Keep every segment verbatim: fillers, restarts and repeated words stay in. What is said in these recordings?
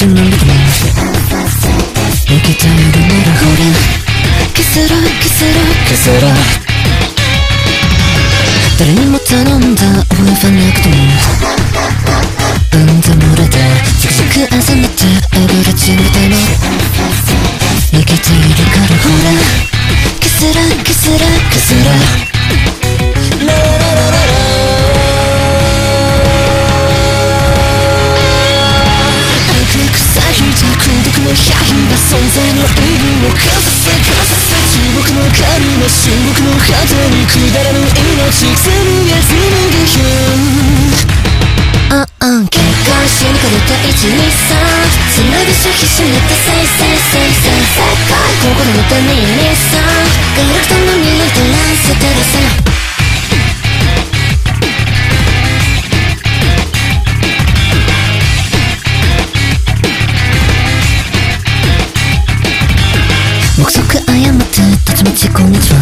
じなんだと思う。生きているならほら消せろ消せろ消せろ。誰にも頼んだ覚えはなくてもうんで漏れてしくしく朝寝てあぶれちみたいな生きているからほら消せろ消せろ消せろ。ラララララ孤独のヒャヒが存在の意味をかざせかざせ。中国の神の中国の果てにくだらぬ命紡げ紡げひゅああ警戒しにかれたいちにさんつなぐしょ必死になってせいせいせいせい世界心のためにさガラクタの匂いとらせてるさ。目測誤ってたちまちこんにちは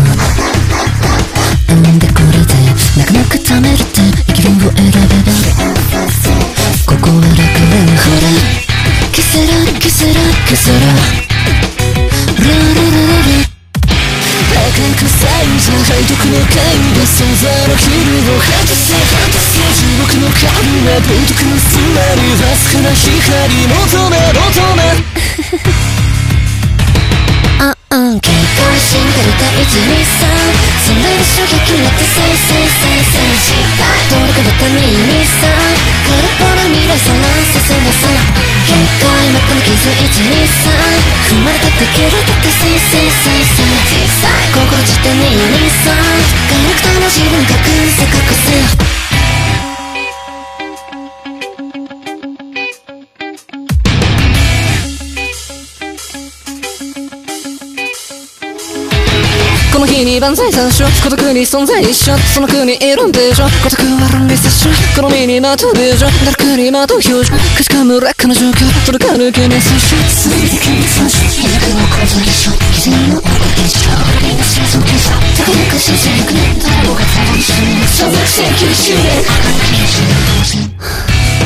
うんでこれで泣く泣く貯めるって生きるを選べばここは楽園ほら消せろ消せろ消せろ。ラララララ赤くさいじゃ背徳の会が存在の日々を果たせ果たせ。中国の神は文徳のすまりわずかな光求め求めあうん警戒しにかれたいちにさんそれでしょひゃくになってせいせいせいせい失敗どれかのためにさ空っぽの未来さらさせなさ警戒真っ赤な傷いちにさん踏まれたって蹴られたってせいせいせいせい小さい心自体ににさガラクタの自分隠せ隠せ。この日に万歳さしょ孤独に存在しょその国いるんでしょ孤独は論理さしょこの身にまとうでしょ誰かにまとう表情かしかむ劣化の状況届かぬけなさしょついてきにさしょ魅力の構造でしょ基準の大現象みんな生存検査高くしじゅうひゃくねん誰もがたまにする小学生きゅうじゅうねん赤の禁止の当然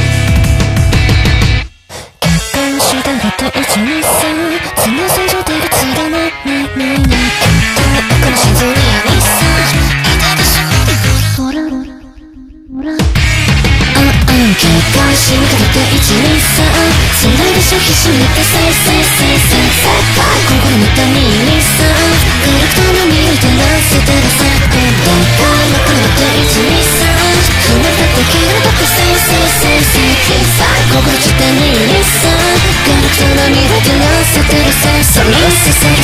客観手段がといちにさんその線状態が連なないないないこの心臓にありさほらほらほらああ警戒しにかけていちにさんそれでしょ必死になってせいせいせいせい世界心のためにさガラクタの匂い照らせてるさでかい真っ赤なっていちにさん踏まれたって蹴られたってせいせいせいせい小さい心自体にさガラクタの匂い照らせてるさそれさせる